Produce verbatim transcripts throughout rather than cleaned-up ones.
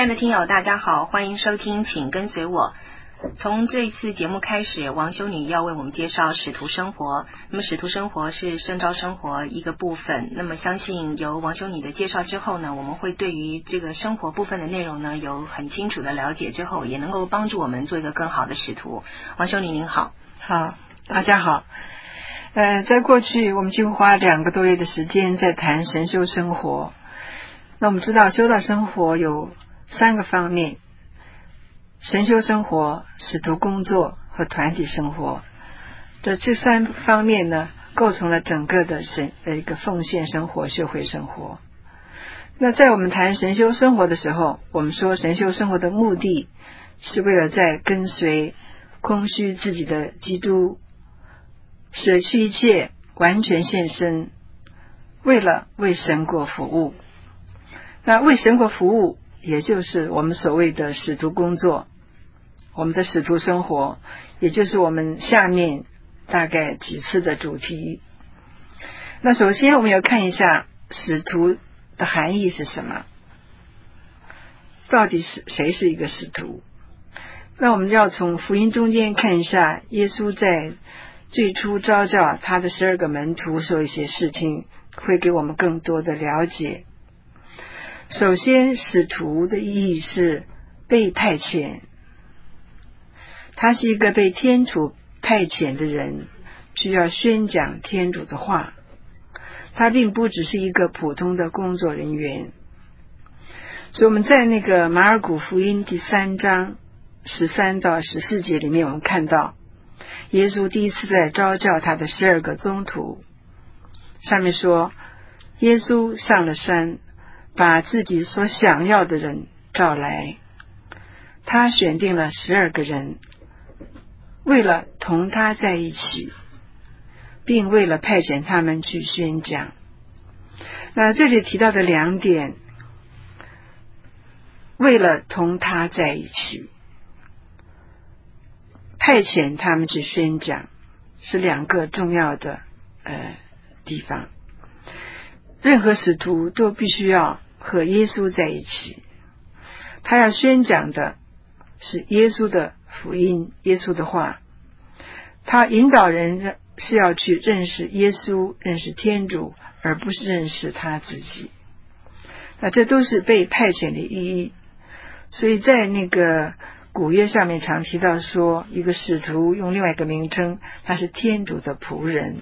爱的听友大家好，欢迎收听请跟随我。从这次节目开始，王修女要为我们介绍使徒生活。那么使徒生活是圣召生活一个部分，那么相信由王修女的介绍之后呢，我们会对于这个生活部分的内容呢有很清楚的了解，之后也能够帮助我们做一个更好的使徒。王修女您好。 好，大家好。呃，在过去我们几乎花两个多月的时间在谈神修生活。那我们知道修道生活有三个方面：神修生活、使徒工作和团体生活。这这三方面呢，构成了整个的神呃一个奉献生活、修会生活。那在我们谈神修生活的时候，我们说神修生活的目的是为了在跟随空虚自己的基督，舍去一切，完全献身，为了为神国服务。那为神国服务，也就是我们所谓的使徒工作，我们的使徒生活，也就是我们下面大概几次的主题。那首先我们要看一下使徒的含义是什么，到底是谁是一个使徒。那我们要从福音中间看一下耶稣在最初召叫他的十二个门徒说一些事情，会给我们更多的了解。首先，使徒的意义是被派遣，他是一个被天主派遣的人，需要宣讲天主的话。他并不只是一个普通的工作人员。所以我们在那个马尔谷福音第三章十三到十四节里面，我们看到耶稣第一次在召叫他的十二个宗徒，上面说耶稣上了山，把自己所想要的人召来，他选定了十二个人，为了同他在一起，并为了派遣他们去宣讲。那这里提到的两点，为了同他在一起，派遣他们去宣讲，是两个重要的呃地方。任何使徒都必须要和耶稣在一起，他要宣讲的是耶稣的福音，耶稣的话。他引导人是要去认识耶稣，认识天主，而不是认识他自己。那这都是被派遣的意义。所以在那个古约上面常提到说，一个使徒用另外一个名称，他是天主的仆人。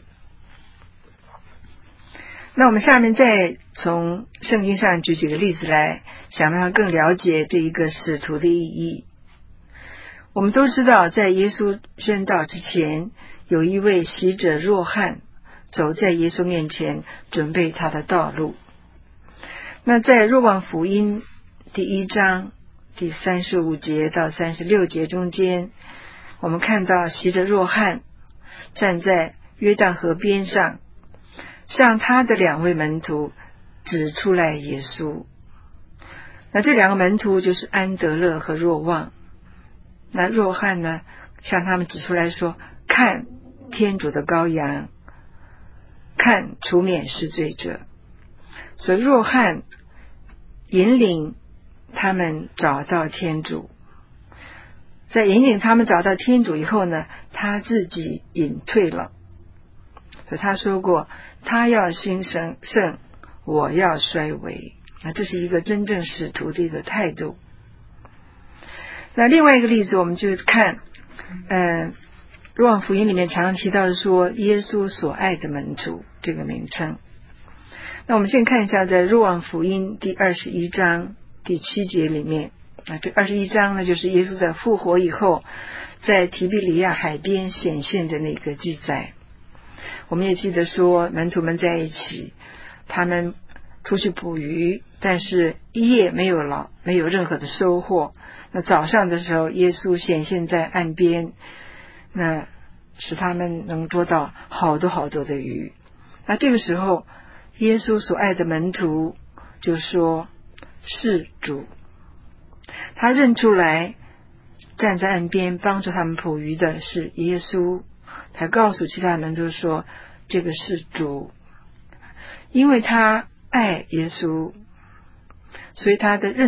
那我们下面再从圣经上举几个例子来，想让他更了解这一个使徒的意义。我们都知道，在耶稣宣道之前，有一位洗者若翰走在耶稣面前，准备他的道路。那在若望福音第一章第三十五节到三十六节中间，我们看到洗者若翰站在约旦河边上，向他的两位门徒指出来耶稣。那这两个门徒就是安德勒和若望。那若翰呢，向他们指出来说，看天主的羔羊，看除免世罪者。所以若翰引领他们找到天主，在引领他们找到天主以后呢，他自己隐退了。所以他说过，他要兴盛，我要衰微。那这是一个真正使徒的一个态度。那另外一个例子，我们就看嗯，若望福音里面常常提到说耶稣所爱的门徒这个名称。那我们先看一下在若望福音第二十一章第七节里面啊，这二十一章呢，就是耶稣在复活以后在提比里亚海边显现的那个记载。我们也记得说门徒们在一起，他们出去捕鱼，但是一夜没有了，没有任何的收获。那早上的时候，耶稣显现在岸边，那使他们能捉到好多好多的鱼。那这个时候，耶稣所爱的门徒就说是主。他认出来站在岸边帮助他们捕鱼的是耶稣，他告诉其他门徒说这个是主。因为他爱耶稣，所以他的认得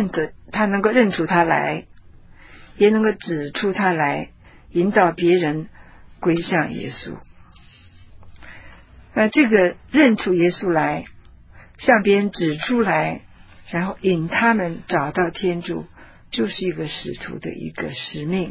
他能够认出他来，也能够指出他来，引导别人归向耶稣。那这个认出耶稣来，向别人指出来，然后引他们找到天主，就是一个使徒的一个使命。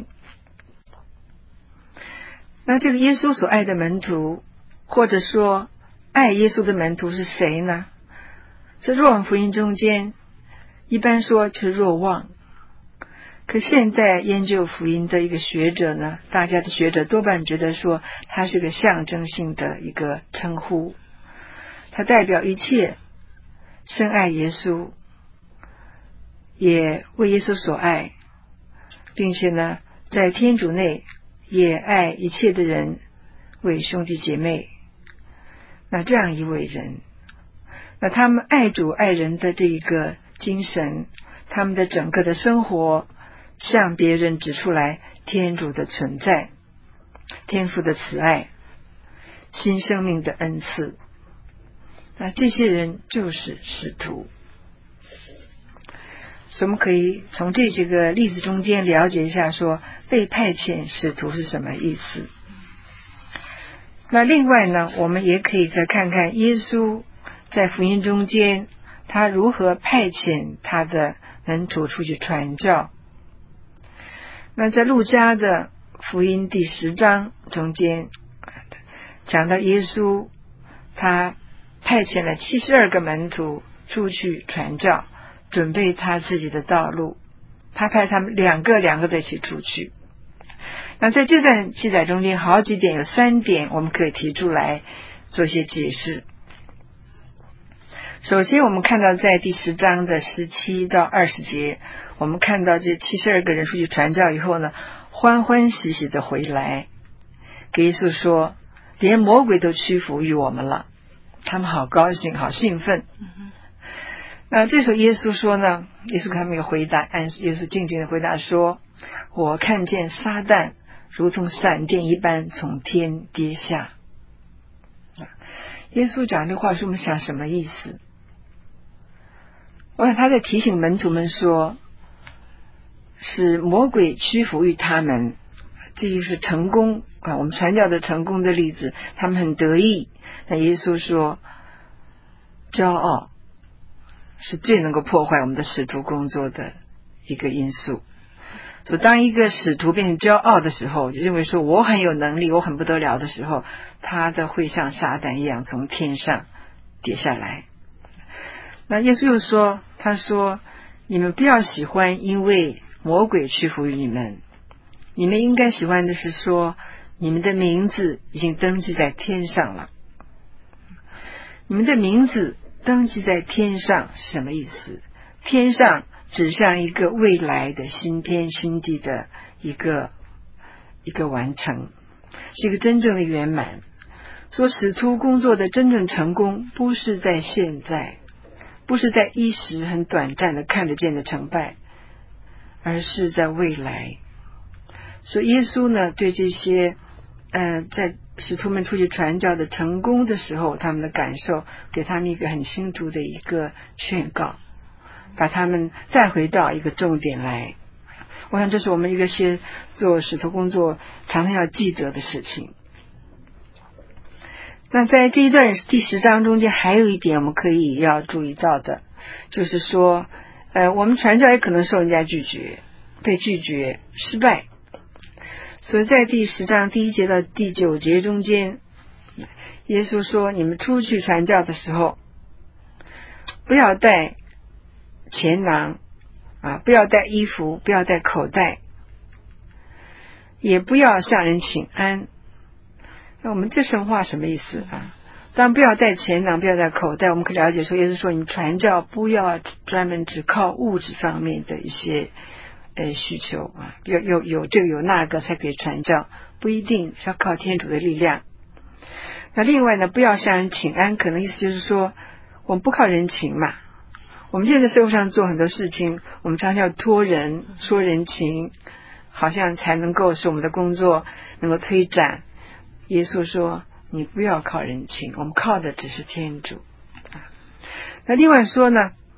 那这个耶稣所爱的门徒，或者说爱耶稣的门徒是谁呢？在若望福音中间一般说是若望，可现在研究福音的一个学者呢，大家的学者多半觉得说它是个象征性的一个称呼，它代表一切深爱耶稣，也为耶稣所爱，并且呢在天主内也爱一切的人为兄弟姐妹。那这样一位人，那他们爱主爱人的这一个精神，他们的整个的生活向别人指出来天主的存在，天父的慈爱，新生命的恩赐。那这些人就是使徒。所以我们可以从这几个例子中间了解一下说被派遣使徒是什么意思。那另外呢，我们也可以再看看耶稣在福音中间他如何派遣他的门徒出去传教。那在路加的福音第十章中间讲到耶稣他派遣了七十二个门徒出去传教，准备他自己的道路，他派他们两个两个的一起出去。那在这段记载中间好几点，有三点我们可以提出来做一些解释。首先我们看到在第十章的十七到二十节，我们看到这七十二个人出去传教以后呢，欢欢喜喜的回来给耶稣说连魔鬼都屈服于我们了，他们好高兴好兴奋。嗯，那这时候耶稣说呢，耶稣跟他们有回答，按耶稣静静的回答说，我看见撒旦如同闪电一般从天跌下。耶稣讲这话是我们想什么意思？我想他在提醒门徒们说，使魔鬼屈服于他们，这就是成功啊，我们传教的成功的例子，他们很得意。那耶稣说骄傲是最能够破坏我们的使徒工作的一个因素。所以当一个使徒变成骄傲的时候，就认为说我很有能力，我很不得了的时候，他的会像撒旦一样从天上跌下来。那耶稣又说，他说你们不要喜欢因为魔鬼屈服于你们，你们应该喜欢的是说你们的名字已经登记在天上了。你们的名字登记在天上是什么意思？天上指向一个未来的新天新地的一个一个完成，是一个真正的圆满。所使徒工作的真正成功不是在现在，不是在一时很短暂的看得见的成败，而是在未来。所以耶稣呢对这些呃在使徒们出去传教的成功的时候，他们的感受给他们一个很清楚的一个劝告，把他们带回到一个重点来。我想这是我们一个些做使徒工作常常要记得的事情。那在这一段第十章中间还有一点我们可以要注意到的，就是说呃，我们传教也可能受人家拒绝，被拒绝失败。所以在第十章第一节到第九节中间，耶稣说你们出去传教的时候不要带钱囊啊，不要带衣服，不要带口袋，也不要向人请安。那我们这神话什么意思啊？当然不要带钱囊，不要带口袋，我们可以了解说耶稣说你们传教不要专门只靠物质方面的一些呃需求啊，有有有这个有那个才可以传教，不一定是要靠天主的力量。那另外呢，不要向人请安，可能意思就是说我们不靠人情嘛。我们现在在社会上做很多事情，我们常常要托人说人情，好像才能够使我们的工作能够推展。耶稣说你不要靠人情，我们靠的只是天主。那另外说呢，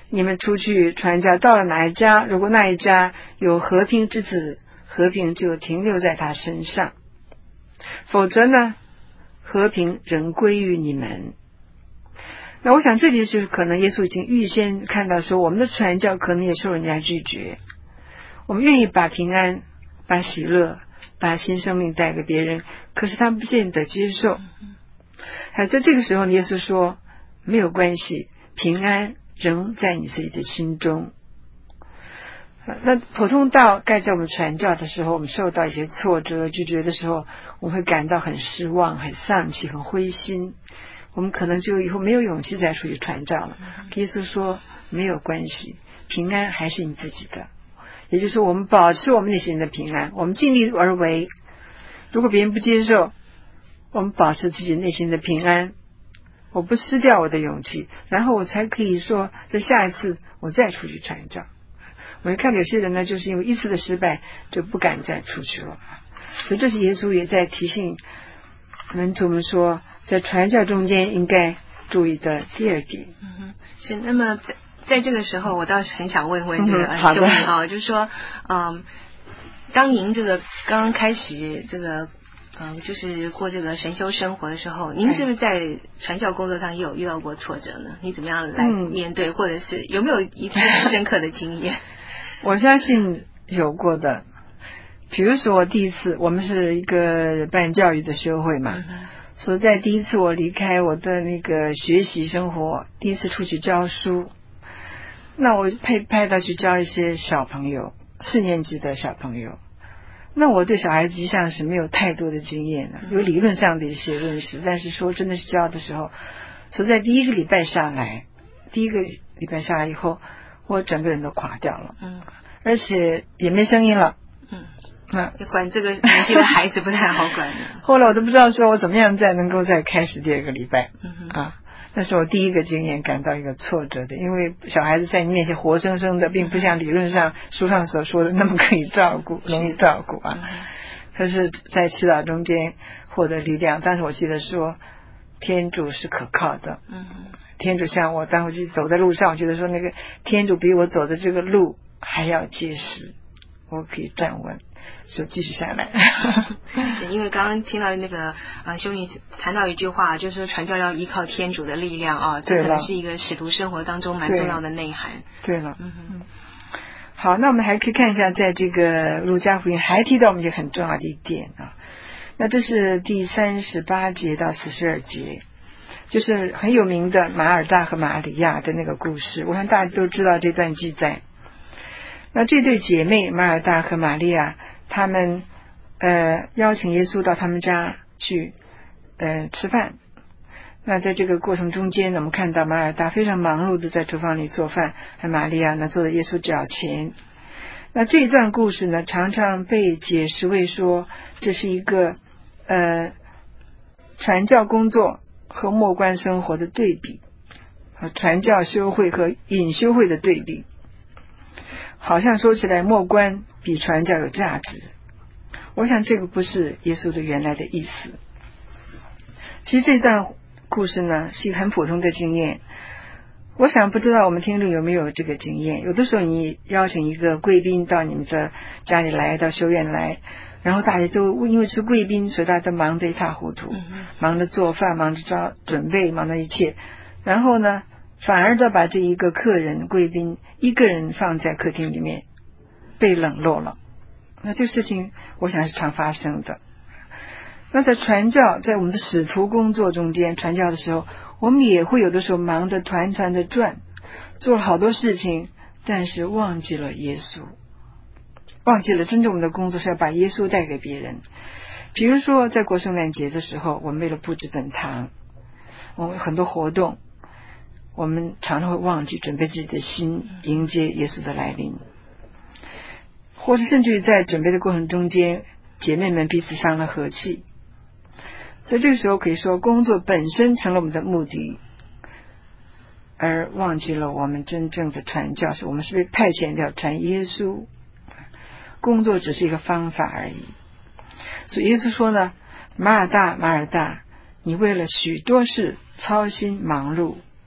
你们出去传教，到了哪一家，如果那一家有和平之子，和平就停留在他身上，否则呢，和平仍归于你们。那我想这里就是可能耶稣已经预先看到说，我们的传教可能也受人家拒绝，我们愿意把平安、把喜乐、把新生命带给别人，可是他们不见得接受。还在这个时候，耶稣说没有关系，平安仍在你自己的心中。那普通道该在我们传教的时候，我们受到一些挫折拒绝的时候，我们会感到很失望、很丧气、很灰心，我们可能就以后没有勇气再出去传教了。耶稣说没有关系，平安还是你自己的。也就是说，我们保持我们内心的平安，我们尽力而为，如果别人不接受，我们保持自己内心的平安，我不失掉我的勇气，然后我才可以说在下一次我再出去传教。我看有些人呢，就是因为一次的失败就不敢再出去了。所以这是耶稣也在提醒门徒们说，在传教中间应该注意的第二点。 嗯哼，是。那么在在这个时候，我倒是很想问问这个兄弟啊，就是说，嗯，当您这个刚刚开始这个嗯，就是过这个神修生活的时候，您是不是在传教工作上也有遇到过挫折呢？你怎么样来面对，嗯、或者是有没有一次很深刻的经验？ 我相信有过的。比如说第一次，我们是一个办教育的修会嘛，嗯、所以在第一次我离开我的那个学习生活，第一次出去教书，那我派派到去教一些小朋友，四年级的小朋友。那我对小孩子一向是没有太多的经验的，有理论上的一些认识，但是说真的是教的时候，所以在第一个礼拜下来，第一个礼拜下来以后，我整个人都垮掉了，嗯，而且也没声音了， 嗯，啊，管这个年纪的孩子不太好管的。 后来我都不知道说我怎么样再能够再开始第二个礼拜，嗯啊。那是我第一个经验感到一个挫折的，因为小孩子在你面前活生生的，并不像理论上书上所说的那么可以照顾，容易照顾啊。可是在祈祷中间获得力量，但是我记得说天主是可靠的，嗯，天主像我当时走在路上，我觉得说那个天主比我走的这个路还要结实，我可以站稳，就继续下来。 是因为刚刚听到那个呃兄弟谈到一句话，就是说传教要依靠天主的力量啊，这可能是一个使徒生活当中蛮重要的内涵。 对了，嗯哼。好，那我们还可以看一下，在这个路加福音还提到我们一个很重要的一点啊，那这是第三十八节到四十二节，就是很有名的马尔大和玛利亚的那个故事，我看大家都知道这段记载。那这对姐妹马尔大和玛利亚，他们呃邀请耶稣到他们家去呃吃饭。那在这个过程中间呢，我们看到马尔大非常忙碌的在厨房里做饭，而玛利亚呢坐在耶稣脚前。那这一段故事呢，常常被解释为说这是一个呃传教工作和默观生活的对比，和传教修会和隐修会的对比。好像说起来默观比传教有价值，我想这个不是耶稣的原来的意思。其实这段故事呢是一个很普通的经验，我想不知道我们听众有没有这个经验。有的时候你邀请一个贵宾到你们的家里来，到修院来，然后大家都因为是贵宾，所以大家都忙得一塌糊涂，忙着做饭，忙着招准备，忙着一切，然后呢反而都把这一个客人贵宾一个人放在客厅里面被冷落了。那这个事情我想是常发生的。那在传教，在我们的使徒工作中间传教的时候，我们也会有的时候忙得团团的转，做了好多事情，但是忘记了耶稣，忘记了真正我们的工作是要把耶稣带给别人。比如说在过圣诞节的时候，我们为了布置本堂，我们有很多活动，我们常常会忘记准备自己的心，迎接耶稣的来临。或者甚至于在准备的过程中间，姐妹们彼此伤了和气，在这个时候可以说工作本身成了我们的目的，而忘记了我们真正的传教是我们是被派遣要传耶稣，工作只是一个方法而已。所以耶稣说呢，马尔大马尔大，你为了许多事操心忙碌，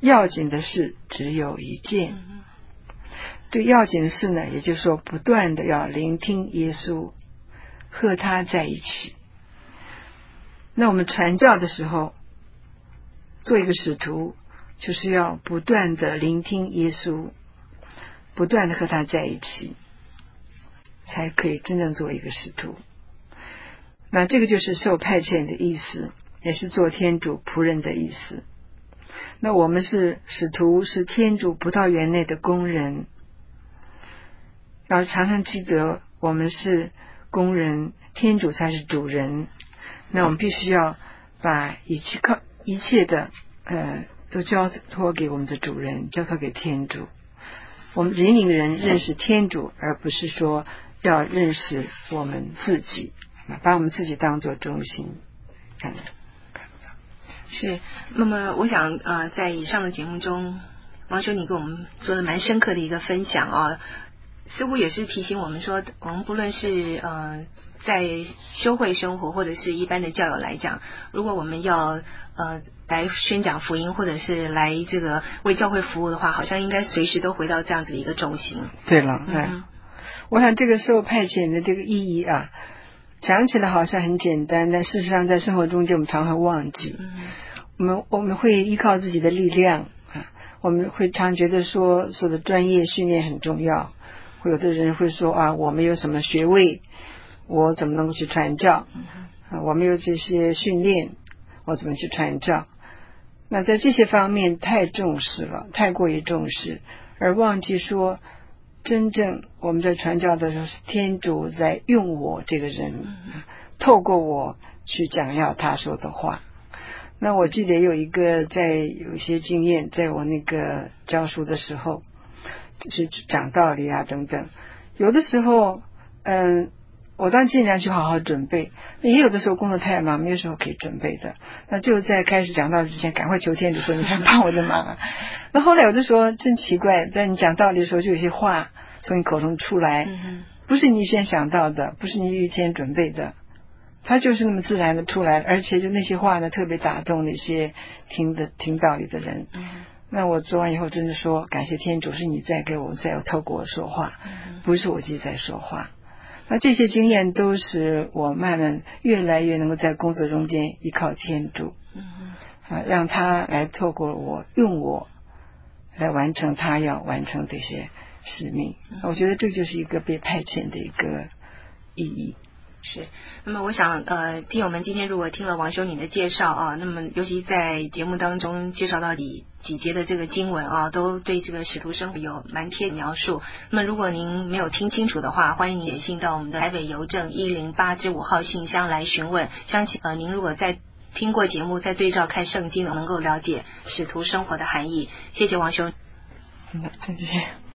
要紧的事只有一件。对要紧的事呢，也就是说不断的要聆听耶稣，和他在一起。那我们传教的时候，做一个使徒，就是要不断的聆听耶稣，不断的和他在一起，才可以真正做一个使徒。那这个就是受派遣的意思，也是做天主仆人的意思。那我们是使徒，是天主葡萄园内的工人，要常常记得我们是工人，天主才是主人。那我们必须要把一切靠一切的呃都交托给我们的主人，交托给天主。我们引领人认识天主，而不是说要认识我们自己，把我们自己当作中心。看是，那么我想呃，在以上的节目中，王修女给我们做了蛮深刻的一个分享啊，似乎也是提醒我们说，我们不论是呃在修会生活或者是一般的教友来讲，如果我们要呃来宣讲福音，或者是来这个为教会服务的话，好像应该随时都回到这样子的一个中心。 对了，嗯，我想这个受派遣的这个意义啊，讲起来好像很简单，但事实上在生活中就我们常常忘记。嗯，我们我们会依靠自己的力量啊，我们会常觉得说所有的专业训练很重要，会有的人会说啊，我没有什么学位，我怎么能够去传教？啊，我没有这些训练，我怎么去传教？那在这些方面太重视了，太过于重视，而忘记说，真正我们在传教的时候，是天主在用我这个人，透过我去讲要他说的话。那我记得有一个在有些经验，在我那个教书的时候，是讲道理啊等等，有的时候嗯，我当然尽量去好好准备，也有的时候工作太忙，没有时候可以准备的，那就在开始讲道理之前赶快求天主说你看帮我的忙啊。那后来有的时候真奇怪，在你讲道理的时候就有些话从你口中出来，不是你预先想到的，不是你预先准备的，它就是那么自然的出来，而且就那些话呢特别打动那些听的听道理的人。那我做完以后真的说感谢天主，是你在给我在透过我说话，不是我自己在说话。那这些经验都使我慢慢越来越能够在工作中间依靠天主，啊，让他来透过我，用我来完成他要完成这些使命。我觉得这就是一个被派遣的一个意义。 是，那么我想呃，听友们今天如果听了王修女的介绍啊，那么尤其在节目当中介绍到底几节的这个经文啊，都对这个使徒生活有蛮贴的描述。那么如果您没有听清楚的话，欢迎您写信到我们的台北邮政一零八之五号信箱来询问。相信呃，您如果在听过节目再对照看圣经，能够了解使徒生活的含义。谢谢王修女。 嗯，再见。